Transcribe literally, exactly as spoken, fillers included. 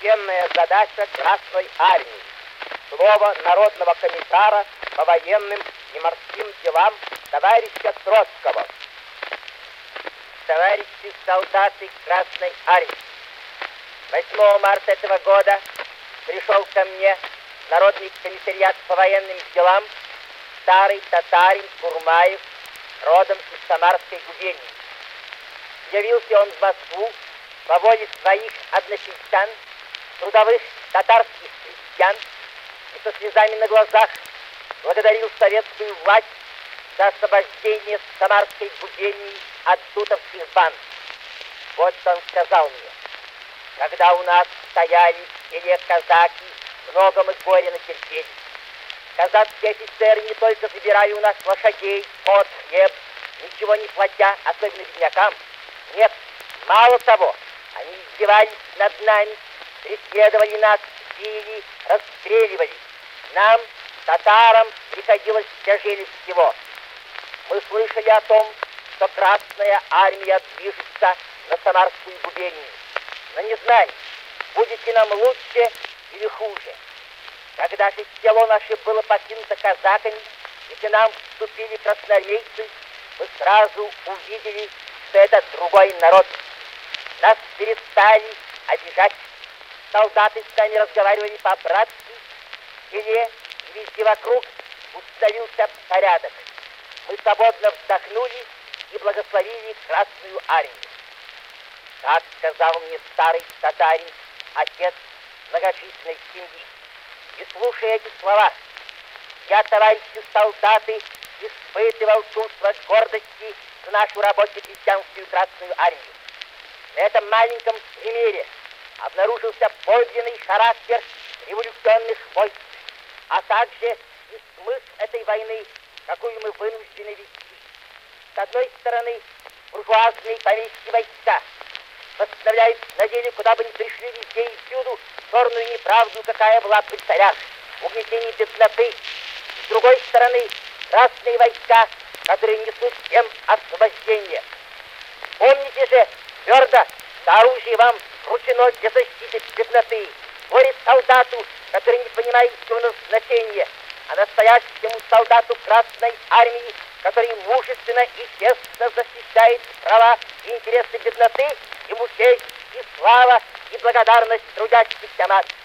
священная задача Красной Армии. Слово народного комиссара по военным и морским делам товарища Троцкого. Товарищи солдаты Красной Армии, восьмого марта этого года пришел ко мне Народный комиссариат по военным делам старый татарин Курмаев, родом из Самарской губернии. Явился он в Москву по воле своих односельчан, трудовых татарских крестьян, и со слезами на глазах благодарил советскую власть за освобождение Самарской губернии от тутовских банд. Вот что он сказал мне: когда у нас стояли в селе казаки, много мы горя натерпели. Казацкие офицеры не только забирали у нас лошадей, скот, хлеб, ничего не платя, особенно беднякам. Нет, мало того, они издевались над нами, преследовали нас, били, расстреливали. Нам, татарам, приходилось тяжелее всего. Мы слышали о том, что Красная Армия движется на Самарскую губернию. Но не знаем, будет ли нам лучше или хуже. Когда же село наше было покинуто казаками, и к нам вступили красноармейцы, мы сразу увидели, что это другой народ. Нас перестали обижать. Солдаты с нами разговаривали по-братски. В селе и везде вокруг установился порядок. Мы свободно вздохнули и благословили Красную Армию. Так сказал мне старый татарин, отец многочисленной семьи. И слушая эти слова, я, товарищи солдаты, испытывал чувство гордости за нашу рабоче-крестьянскую Красную Армию. На этом маленьком примере обнаружился подлинный характер революционных войск, а также и смысл этой войны, какую мы вынуждены вести. С одной стороны, буржуазные помещие войска восстановляют на деле, куда бы ни пришли, везде и всюду, черную неправду, какая была при царях, угнетение бедноты. С другой стороны, красные войска, которые несут всем освобождение. Помните же твердо, что оружие вам вручено для защиты бедноты. Горе солдату, который не понимает своего назначения, а настоящему солдату Красной Армии, который мужественно и честно защищает права и интересы бедноты, ему честь и слава и благодарность трудящихся масс.